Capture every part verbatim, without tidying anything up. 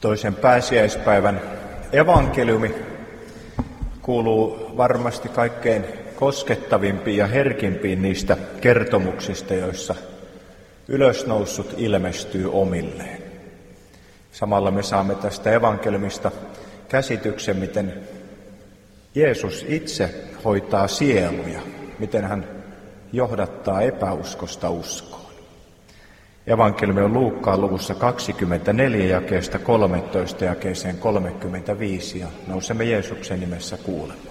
Toisen pääsiäispäivän evankeliumi kuuluu varmasti kaikkein koskettavimpiin ja herkimpiin niistä kertomuksista, joissa ylösnoussut ilmestyy omilleen. Samalla me saamme tästä evankeliumista käsityksen, miten Jeesus itse hoitaa sieluja, miten hän johdattaa epäuskosta uskoon. Evankeliumi on Luukkaan luvussa kaksikymmentäneljä jakeesta kolmetoista jakeeseen kolmekymmentäviisi ja nousemme Jeesuksen nimessä kuulemaan.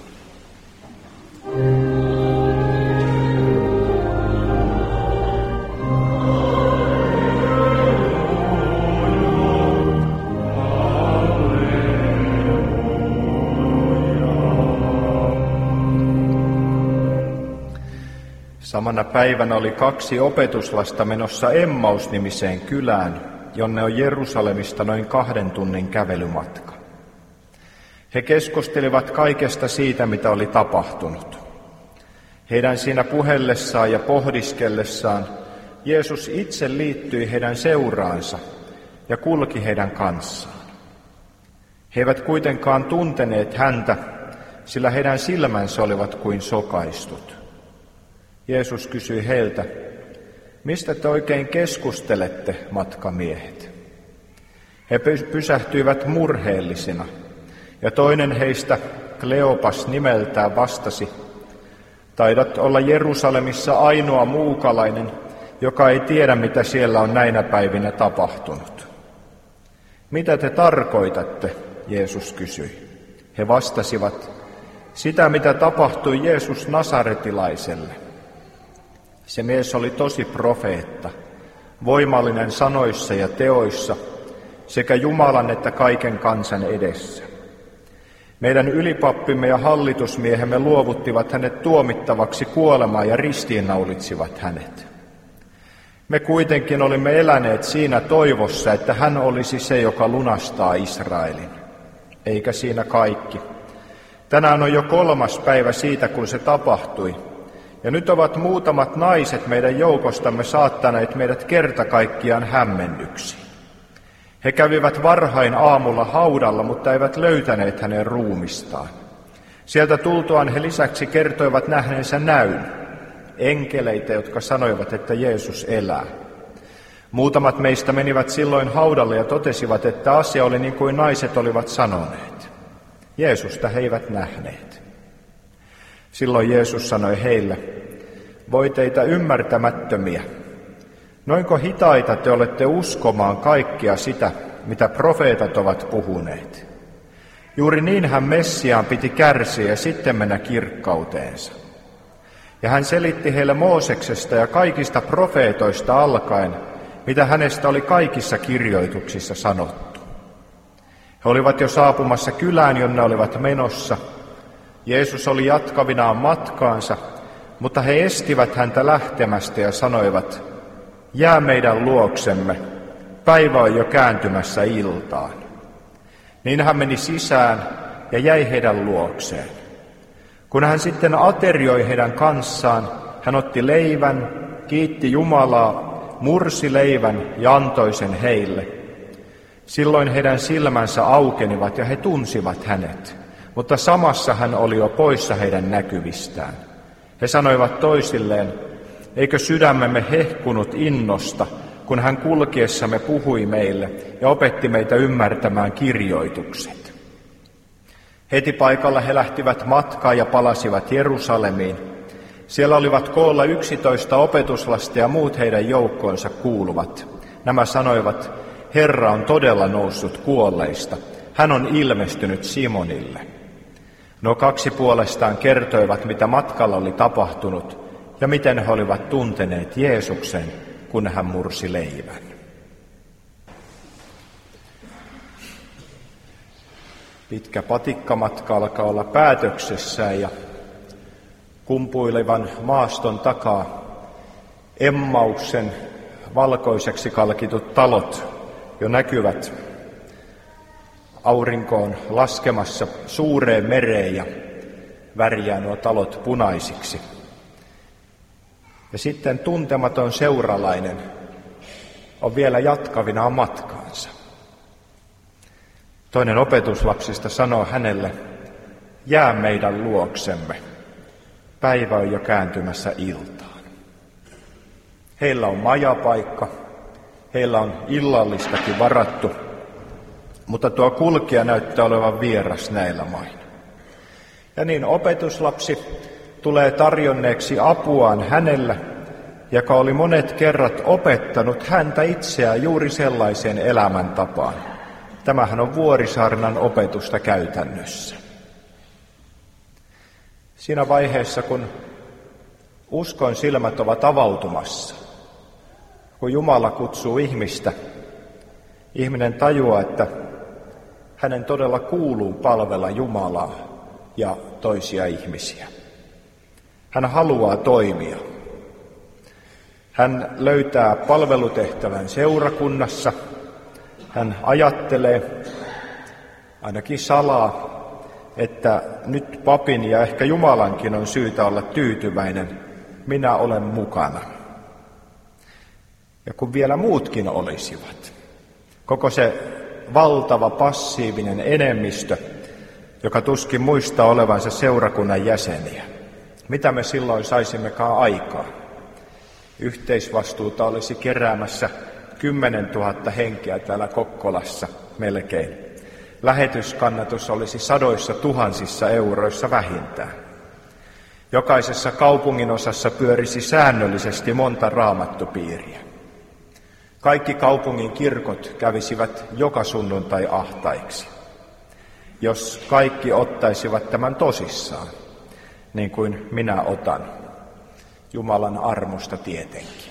Samana päivänä oli kaksi opetuslasta menossa Emmaus-nimiseen kylään, jonne on Jerusalemista noin kahden tunnin kävelymatka. He keskustelivat kaikesta siitä, mitä oli tapahtunut. Heidän siinä puhellessaan ja pohdiskellessaan Jeesus itse liittyi heidän seuraansa ja kulki heidän kanssaan. He eivät kuitenkaan tunteneet häntä, sillä heidän silmänsä olivat kuin sokaistut. Jeesus kysyi heiltä, mistä te oikein keskustelette, matkamiehet? He pysähtyivät murheellisina, ja toinen heistä, Kleopas nimeltään, vastasi, taidat olla Jerusalemissa ainoa muukalainen, joka ei tiedä, mitä siellä on näinä päivinä tapahtunut. Mitä te tarkoitatte, Jeesus kysyi. He vastasivat, sitä mitä tapahtui Jeesus Nasaretilaiselle. Se mies oli tosi profeetta, voimallinen sanoissa ja teoissa, sekä Jumalan että kaiken kansan edessä. Meidän ylipappimme ja hallitusmiehemme luovuttivat hänet tuomittavaksi kuolemaan ja ristiinnaulitsivat hänet. Me kuitenkin olimme eläneet siinä toivossa, että hän olisi se, joka lunastaa Israelin. Eikä siinä kaikki. Tänään on jo kolmas päivä siitä, kun se tapahtui. Ja nyt ovat muutamat naiset meidän joukostamme saattaneet meidät kerta kaikkiaan hämmennyksiin. He kävivät varhain aamulla haudalla, mutta eivät löytäneet hänen ruumistaan. Sieltä tultuaan he lisäksi kertoivat nähneensä näyn, enkeleitä, jotka sanoivat, että Jeesus elää. Muutamat meistä menivät silloin haudalle ja totesivat, että asia oli niin kuin naiset olivat sanoneet. Jeesusta he eivät nähneet. Silloin Jeesus sanoi heille, voi teitä ymmärtämättömiä. Noinko hitaita te olette uskomaan kaikkea sitä, mitä profeetat ovat puhuneet? Juuri niinhän Messiaan piti kärsiä ja sitten mennä kirkkauteensa. Ja hän selitti heille Mooseksesta ja kaikista profeetoista alkaen, mitä hänestä oli kaikissa kirjoituksissa sanottu. He olivat jo saapumassa kylään, jonne olivat menossa. Jeesus oli jatkavinaan matkaansa, mutta he estivät häntä lähtemästä ja sanoivat, jää meidän luoksemme, päivä on jo kääntymässä iltaan. Niin hän meni sisään ja jäi heidän luokseen. Kun hän sitten aterioi heidän kanssaan, hän otti leivän, kiitti Jumalaa, mursi leivän ja antoi sen heille. Silloin heidän silmänsä aukenivat ja he tunsivat hänet. Mutta samassa hän oli jo poissa heidän näkyvistään. He sanoivat toisilleen, eikö sydämemme hehkunut innosta, kun hän kulkiessamme puhui meille ja opetti meitä ymmärtämään kirjoitukset. Heti paikalla he lähtivät matkaan ja palasivat Jerusalemiin. Siellä olivat koolla yksitoista opetuslasta ja muut heidän joukkoonsa kuuluvat. Nämä sanoivat, Herra on todella noussut kuolleista. Hän on ilmestynyt Simonille. No kaksi puolestaan kertoivat, mitä matkalla oli tapahtunut ja miten he olivat tunteneet Jeesuksen, kun hän mursi leivän. Pitkä patikkamatka alkaa olla päätöksessään ja kumpuilevan maaston takaa Emmauksen valkoiseksi kalkitut talot jo näkyvät aurinkoon laskemassa suureen mereen ja värjää nuo talot punaisiksi. Ja sitten tuntematon seuralainen on vielä jatkavinaan matkaansa. Toinen opetuslapsista sanoo hänelle, jää meidän luoksemme. Päivä on jo kääntymässä iltaan. Heillä on majapaikka, heillä on illallistakin varattu, mutta tuo kulkija näyttää olevan vieras näillä main. Ja niin opetuslapsi tulee tarjonneeksi apuaan hänelle, joka oli monet kerrat opettanut häntä itseään juuri sellaiseen elämäntapaan. Tämähän on Vuorisaarnan opetusta käytännössä. Siinä vaiheessa, kun uskon silmät ovat avautumassa, kun Jumala kutsuu ihmistä, ihminen tajuaa, että hänen todella kuuluu palvella Jumalaa ja toisia ihmisiä. Hän haluaa toimia. Hän löytää palvelutehtävän seurakunnassa. Hän ajattelee, ainakin salaa, että nyt papin ja ehkä Jumalankin on syytä olla tyytyväinen. Minä olen mukana. Ja kun vielä muutkin olisivat, koko se valtava passiivinen enemmistö, joka tuskin muistaa olevansa seurakunnan jäseniä. Mitä me silloin saisimmekaan aikaa? Yhteisvastuuta olisi keräämässä kymmenen tuhatta henkeä täällä Kokkolassa melkein. Lähetyskannatus olisi sadoissa tuhansissa euroissa vähintään. Jokaisessa kaupungin osassa pyörisi säännöllisesti monta raamattupiiriä. Kaikki kaupungin kirkot kävisivät joka sunnuntai ahtaiksi. Jos kaikki ottaisivat tämän tosissaan, niin kuin minä otan, Jumalan armosta tietenkin.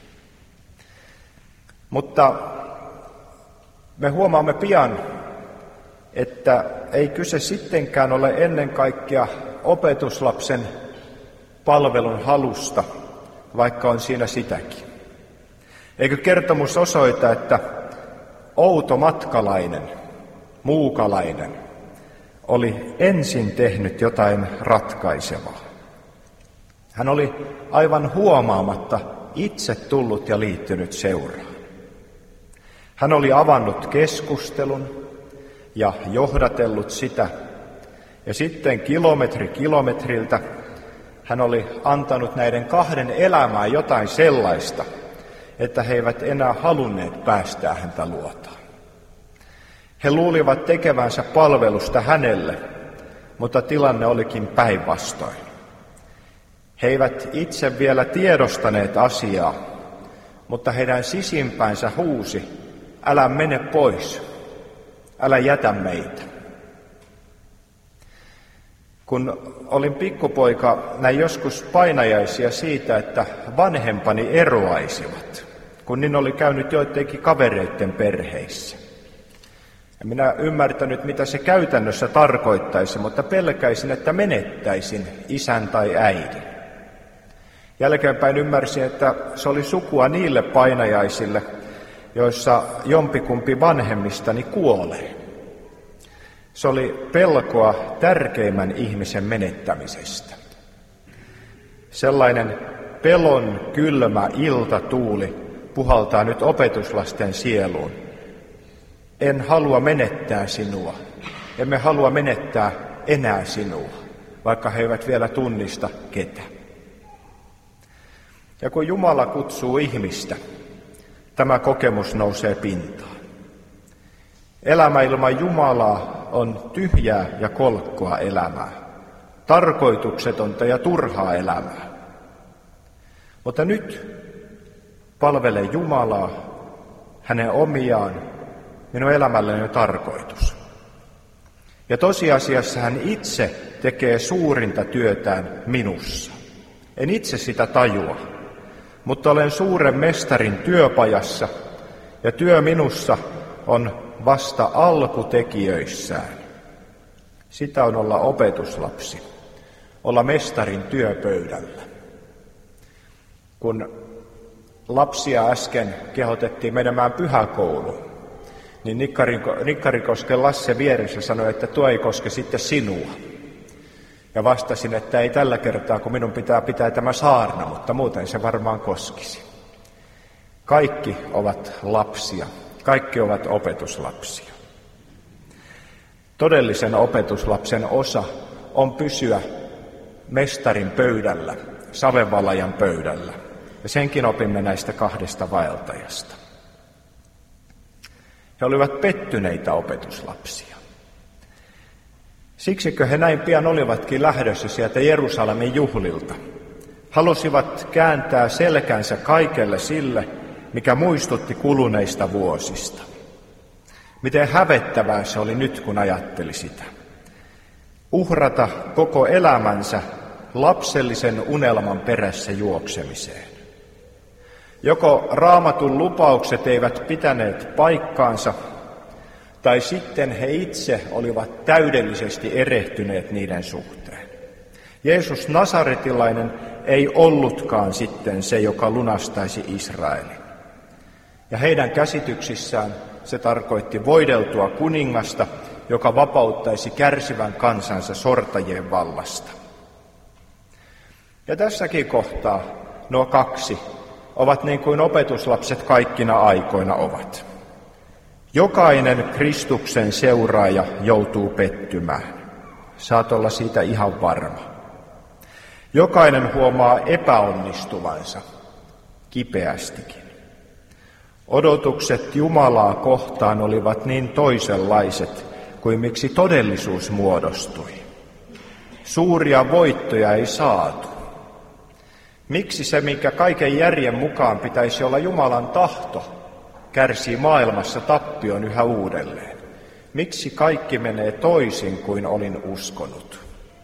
Mutta me huomaamme pian, että ei kyse sittenkään ole ennen kaikkea opetuslapsen palvelun halusta, vaikka on siinä sitäkin. Eikö kertomus osoita, että outo matkalainen, muukalainen, oli ensin tehnyt jotain ratkaisevaa. Hän oli aivan huomaamatta itse tullut ja liittynyt seuraan. Hän oli avannut keskustelun ja johdatellut sitä, ja sitten kilometri kilometriltä hän oli antanut näiden kahden elämään jotain sellaista, että he eivät enää halunneet päästää häntä luotaan. He luulivat tekevänsä palvelusta hänelle, mutta tilanne olikin päinvastoin. He eivät itse vielä tiedostaneet asiaa, mutta heidän sisimpänsä huusi, älä mene pois, älä jätä meitä. Kun olin pikkupoika, näin joskus painajaisia siitä, että vanhempani eroaisivat, kun niin oli käynyt joidenkin kavereiden perheissä. Ja minä ymmärtänyt, mitä se käytännössä tarkoittaisi, mutta pelkäisin, että menettäisin isän tai äidin. Jälkeenpäin ymmärsin, että se oli sukua niille painajaisille, joissa jompikumpi vanhemmistani kuolee. Se oli pelkoa tärkeimmän ihmisen menettämisestä. Sellainen pelon kylmä iltatuuli puhaltaa nyt opetuslasten sieluun. En halua menettää sinua. Emme halua menettää enää sinua, vaikka he eivät vielä tunnista ketä. Ja kun Jumala kutsuu ihmistä, tämä kokemus nousee pintaan. Elämä ilman Jumalaa on tyhjää ja kolkkoa elämää, tarkoituksetonta ja turhaa elämää. Mutta nyt palvele Jumalaa, hänen omiaan, minun elämälleni on tarkoitus. Ja tosiasiassa hän itse tekee suurinta työtään minussa. En itse sitä tajua, mutta olen suuren mestarin työpajassa ja työ minussa on vasta alkutekijöissään. Sitä on olla opetuslapsi, olla mestarin työpöydällä. Kun lapsia äsken kehotettiin menemään pyhäkouluun, niin Nikkarikosken Lasse vieressä sanoi, että tuo ei koske sitten sinua. Ja vastasin, että ei tällä kertaa, kun minun pitää pitää tämä saarna, mutta muuten se varmaan koskisi. Kaikki ovat lapsia, kaikki ovat opetuslapsia. todellisen opetuslapsen osa on pysyä mestarin pöydällä, savevalajan pöydällä. Ja senkin opimme näistä kahdesta vaeltajasta. He olivat pettyneitä opetuslapsia. Siksikö he näin pian olivatkin lähdössä sieltä Jerusalemin juhlilta? Halusivat kääntää selkänsä kaikelle sille, mikä muistutti kuluneista vuosista. Miten hävettävää se oli nyt, kun ajatteli sitä. Uhrata koko elämänsä lapsellisen unelman perässä juoksemiseen. Joko Raamatun lupaukset eivät pitäneet paikkaansa, tai sitten he itse olivat täydellisesti erehtyneet niiden suhteen. Jeesus Nasaretilainen ei ollutkaan sitten se, joka lunastaisi Israelin. Ja heidän käsityksissään se tarkoitti voideltua kuningasta, joka vapauttaisi kärsivän kansansa sortajien vallasta. Ja tässäkin kohtaa nuo kaksi ovat niin kuin opetuslapset kaikkina aikoina ovat. Jokainen Kristuksen seuraaja joutuu pettymään. Saat olla siitä ihan varma. Jokainen huomaa epäonnistuvansa kipeästikin. Odotukset Jumalaa kohtaan olivat niin toisenlaiset kuin miksi todellisuus muodostui. Suuria voittoja ei saatu. Miksi se, mikä kaiken järjen mukaan pitäisi olla Jumalan tahto, kärsii maailmassa tappion yhä uudelleen? Miksi kaikki menee toisin kuin olin uskonut?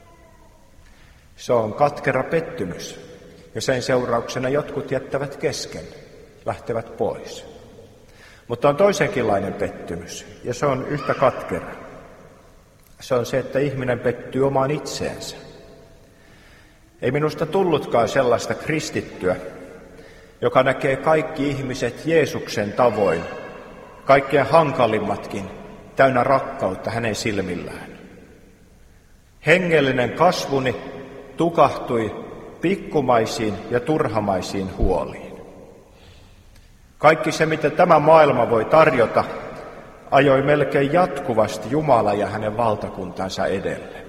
Se on katkera pettymys, ja sen seurauksena jotkut jättävät kesken, lähtevät pois. Mutta on toisenkinlainen pettymys, ja se on yhtä katkera. Se on se, että ihminen pettyy omaan itseensä. Ei minusta tullutkaan sellaista kristittyä, joka näkee kaikki ihmiset Jeesuksen tavoin, kaikkein hankalimmatkin, täynnä rakkautta hänen silmillään. Hengellinen kasvuni tukahtui pikkumaisiin ja turhamaisiin huoliin. Kaikki se, mitä tämä maailma voi tarjota, ajoi melkein jatkuvasti Jumala ja hänen valtakuntansa edelle.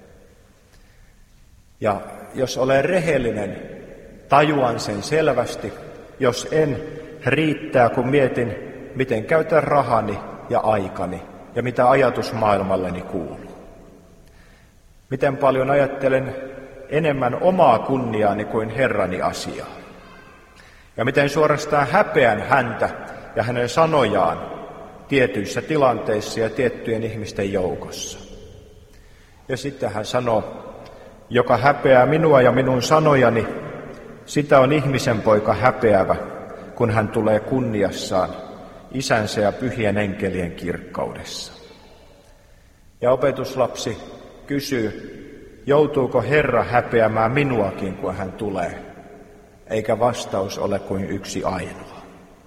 Ja jos olen rehellinen, tajuan sen selvästi. Jos en, riittää, kun mietin, miten käytän rahani ja aikani ja mitä ajatusmaailmalleni kuuluu. Miten paljon ajattelen enemmän omaa kunniaani kuin Herrani asiaa. Ja miten suorastaan häpeän häntä ja hänen sanojaan tietyissä tilanteissa ja tiettyjen ihmisten joukossa. Ja sitten hän sanoo, joka häpeää minua ja minun sanojani, sitä on ihmisen poika häpeävä, kun hän tulee kunniassaan isänsä ja pyhien enkelien kirkkaudessa. Ja opetuslapsi kysyy, joutuuko Herra häpeämään minuakin, kun hän tulee, eikä vastaus ole kuin yksi ainoa.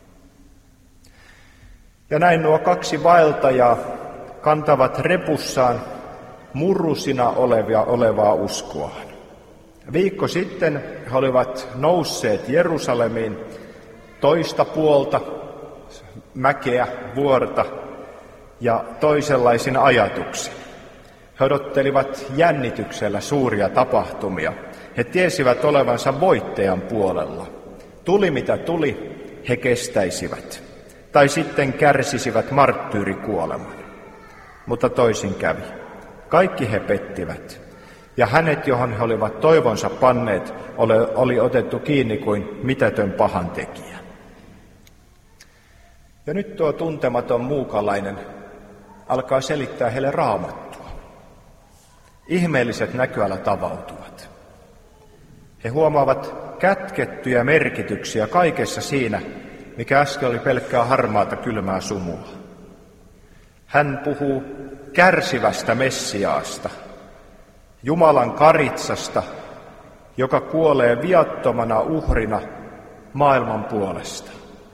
Ja näin nuo kaksi vaeltajaa kantavat repussaan murrusina olevia, olevaa uskoaan. Viikko sitten he olivat nousseet Jerusalemiin toista puolta mäkeä, vuorta ja toisenlaisin ajatuksin. He odottelivat jännityksellä suuria tapahtumia. He tiesivät olevansa voittajan puolella. Tuli mitä tuli, he kestäisivät. Tai sitten kärsisivät marttyyrikuoleman. Mutta toisin kävi. Kaikki he pettivät. Ja hänet, johon he olivat toivonsa panneet, oli otettu kiinni kuin mitätön pahantekijä. Ja nyt tuo tuntematon muukalainen alkaa selittää heille Raamattua. Ihmeelliset näköalat avautuvat. He huomaavat kätkettyjä merkityksiä kaikessa siinä, mikä äsken oli pelkkää harmaata kylmää sumua. Hän puhuu kärsivästä Messiaasta, Jumalan karitsasta, joka kuolee viattomana uhrina maailman puolesta.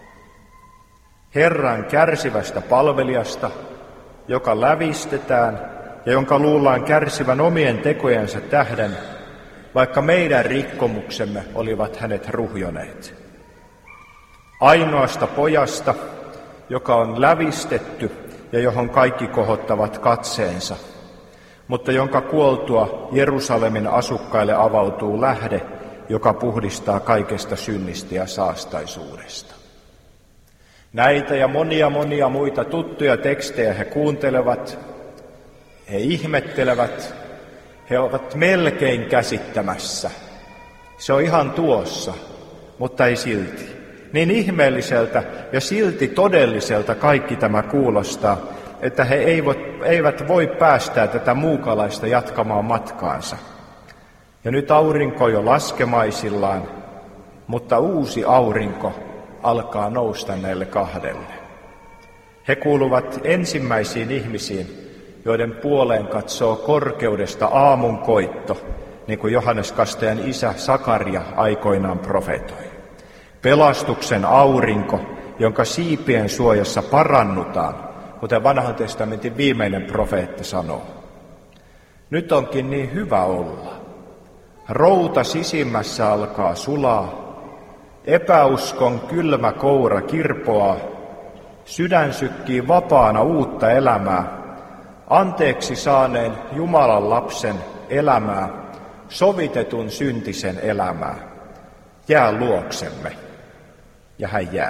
Herran kärsivästä palvelijasta, joka lävistetään ja jonka luullaan kärsivän omien tekojensa tähden, vaikka meidän rikkomuksemme olivat hänet ruhjoneet. Ainoasta pojasta, joka on lävistetty ja johon kaikki kohottavat katseensa, mutta jonka kuoltua Jerusalemin asukkaille avautuu lähde, joka puhdistaa kaikesta synnistä ja saastaisuudesta. Näitä ja monia monia muita tuttuja tekstejä he kuuntelevat, he ihmettelevät, he ovat melkein käsittämässä. Se on ihan tuossa, mutta ei silti. Niin ihmeelliseltä ja silti todelliselta kaikki tämä kuulostaa, että he eivät voi päästää tätä muukalaista jatkamaan matkaansa. Ja nyt aurinko jo laskemaisillaan, mutta uusi aurinko alkaa nousta näille kahdelle. He kuuluvat ensimmäisiin ihmisiin, joiden puoleen katsoo korkeudesta aamun koitto, niin kuin Johannes Kastajan isä Sakaria aikoinaan profetoi. Pelastuksen aurinko, jonka siipien suojassa parannutaan, kuten vanhan testamentin viimeinen profeetta sanoo. Nyt onkin niin hyvä olla. Routa sisimmässä alkaa sulaa, epäuskon kylmä koura kirpoaa, sydän sykkii vapaana uutta elämää, anteeksi saaneen Jumalan lapsen elämää, sovitetun syntisen elämää. Jää luoksemme. Ja hän jää.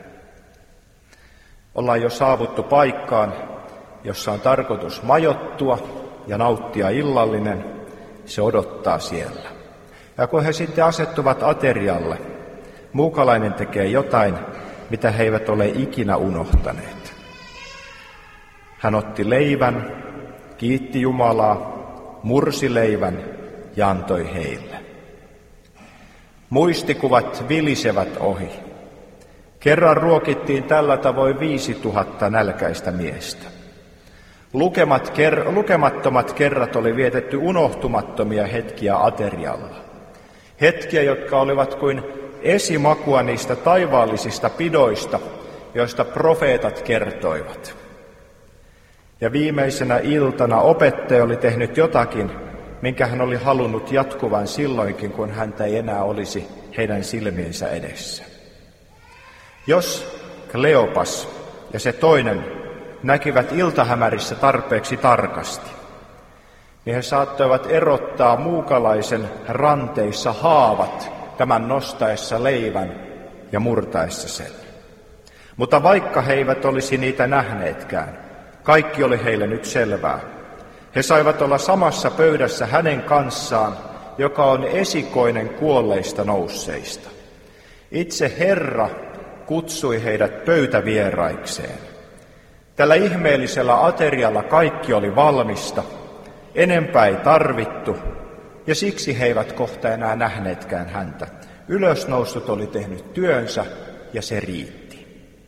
Ollaan jo saavuttu paikkaan, jossa on tarkoitus majoittua ja nauttia illallinen. Se odottaa siellä. Ja kun he sitten asettuvat aterialle, muukalainen tekee jotain, mitä he eivät ole ikinä unohtaneet. Hän otti leivän, kiitti Jumalaa, mursi leivän ja antoi heille. Muistikuvat vilisevät ohi. Kerran ruokittiin tällä tavoin viisi tuhatta nälkäistä miestä. Lukemat ker- lukemattomat kerrat oli vietetty unohtumattomia hetkiä aterialla. Hetkiä, jotka olivat kuin esimakua niistä taivaallisista pidoista, joista profeetat kertoivat. Ja viimeisenä iltana opettaja oli tehnyt jotakin, minkä hän oli halunnut jatkuvan silloinkin, kun häntä ei enää olisi heidän silmiensä edessä. Jos Kleopas ja se toinen näkivät iltahämärissä tarpeeksi tarkasti, niin he saattoivat erottaa muukalaisen ranteissa haavat tämän nostaessa leivän ja murtaessa sen. Mutta vaikka he eivät olisi niitä nähneetkään, kaikki oli heille nyt selvää. He saivat olla samassa pöydässä hänen kanssaan, joka on esikoinen kuolleista nousseista. Itse Herra kutsui heidät pöytävieraikseen. Tällä ihmeellisellä aterialla kaikki oli valmista, enempää ei tarvittu, ja siksi he eivät kohta enää nähneetkään häntä. Ylösnoustut oli tehnyt työnsä, ja se riitti.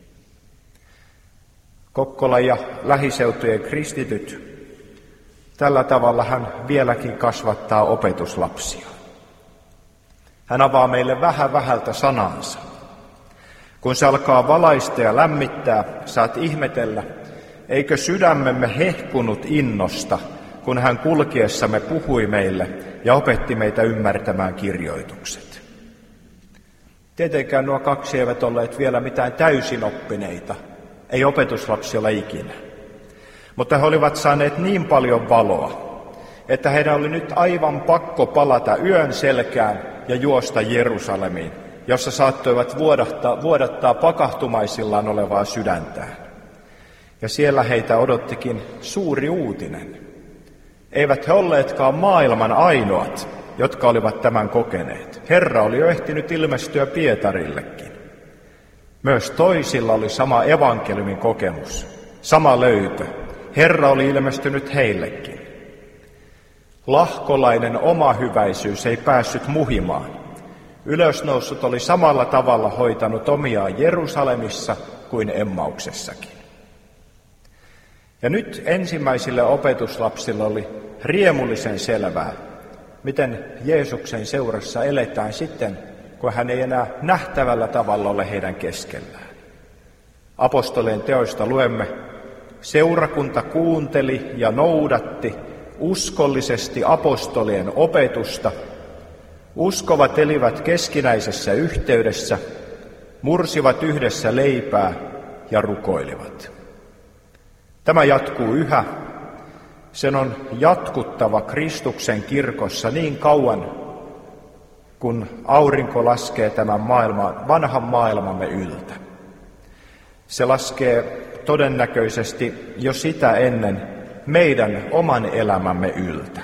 Kokkola ja lähiseutujen kristityt, tällä tavalla hän vieläkin kasvattaa opetuslapsia. Hän avaa meille vähän vähältä sanansa. Kun se alkaa valaista ja lämmittää, saat ihmetellä, eikö sydämemme hehkunut innosta, kun hän kulkiessamme puhui meille ja opetti meitä ymmärtämään kirjoitukset. Tietenkään nuo kaksi eivät olleet vielä mitään täysin oppineita, ei opetuslapsia ole ikinä. Mutta he olivat saaneet niin paljon valoa, että heidän oli nyt aivan pakko palata yön selkään ja juosta Jerusalemiin, jossa saattoivat vuodattaa, vuodattaa pakahtumaisillaan olevaa sydäntään. Ja siellä heitä odottikin suuri uutinen. Eivät he olleetkaan maailman ainoat, jotka olivat tämän kokeneet. Herra oli jo ehtinyt ilmestyä Pietarillekin. Myös toisilla oli sama evankeliumin kokemus, sama löytö. Herra oli ilmestynyt heillekin. Lahkolainen omahyväisyys ei päässyt muhimaan. Ylösnoussut oli samalla tavalla hoitanut omiaan Jerusalemissa kuin Emmauksessakin. Ja nyt ensimmäisille opetuslapsille oli riemullisen selvää, miten Jeesuksen seurassa eletään sitten, kun hän ei enää nähtävällä tavalla ole heidän keskellään. Apostolien teoista luemme, seurakunta kuunteli ja noudatti uskollisesti apostolien opetusta, uskovat elivät keskinäisessä yhteydessä, mursivat yhdessä leipää ja rukoilivat. Tämä jatkuu yhä. Sen on jatkuttava Kristuksen kirkossa niin kauan, kun aurinko laskee tämän maailman, vanhan maailmamme yltä. Se laskee todennäköisesti jo sitä ennen meidän oman elämämme yltä.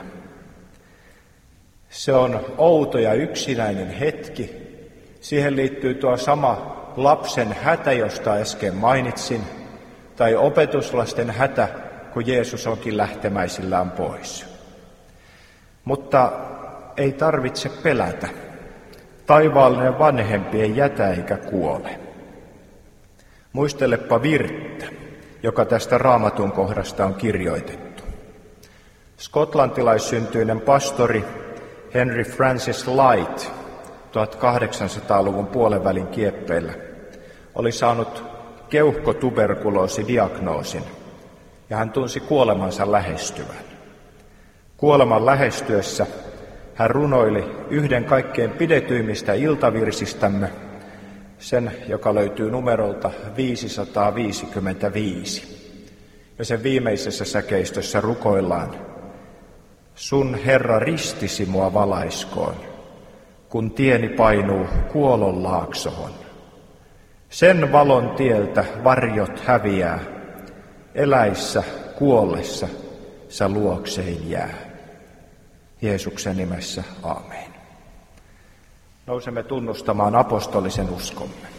Se on outo ja yksinäinen hetki. Siihen liittyy tuo sama lapsen hätä, josta äsken mainitsin, tai opetuslasten hätä, kun Jeesus onkin lähtemäisillään pois. Mutta ei tarvitse pelätä. Taivaallinen vanhempi ei jätä eikä kuole. Muistelepa virttä, joka tästä Raamatun kohdasta on kirjoitettu. Skotlantilaissyntyinen pastori Henry Francis Light tuhatkahdeksansataaluvun puolenvälin kieppeillä oli saanut keuhkotuberkuloosidiagnoosin ja hän tunsi kuolemansa lähestyvän. Kuoleman lähestyessä hän runoili yhden kaikkein pidetyimmistä iltavirsistämme, sen, joka löytyy numerolta viisisataaviisikymmentäviisi. Ja sen viimeisessä säkeistössä rukoillaan: sun Herra ristisi mua valaiskoon, kun tieni painuu kuolon laaksohon. Sen valon tieltä varjot häviää, eläissä kuollessa sä luoksein jää. Jeesuksen nimessä, aamen. Nousemme tunnustamaan apostolisen uskomme.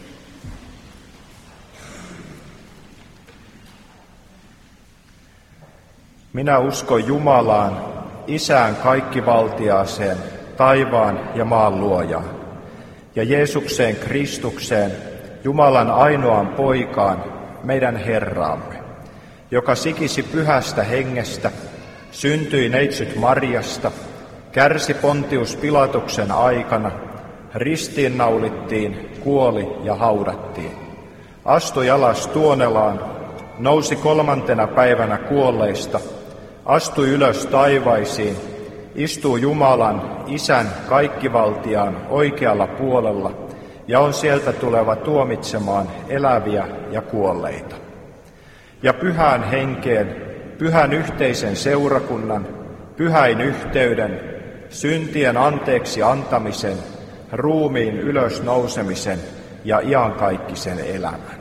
Minä uskon Jumalaan, Isään kaikkivaltiaaseen, taivaan ja maan luojaan, ja Jeesukseen Kristukseen, Jumalan ainoaan poikaan, meidän Herraamme, joka sikisi pyhästä hengestä, syntyi neitsyt Marjasta, kärsi Pontius Pilatuksen aikana, ristiinnaulittiin, kuoli ja haudattiin. Astui alas Tuonelaan, nousi kolmantena päivänä kuolleista, astui ylös taivaisiin, istuu Jumalan, Isän kaikkivaltiaan oikealla puolella ja on sieltä tuleva tuomitsemaan eläviä ja kuolleita. Ja pyhään henkeen, pyhän yhteisen seurakunnan, pyhäin yhteyden, syntien anteeksi antamisen, ruumiin ylösnousemisen ja iankaikkisen elämän.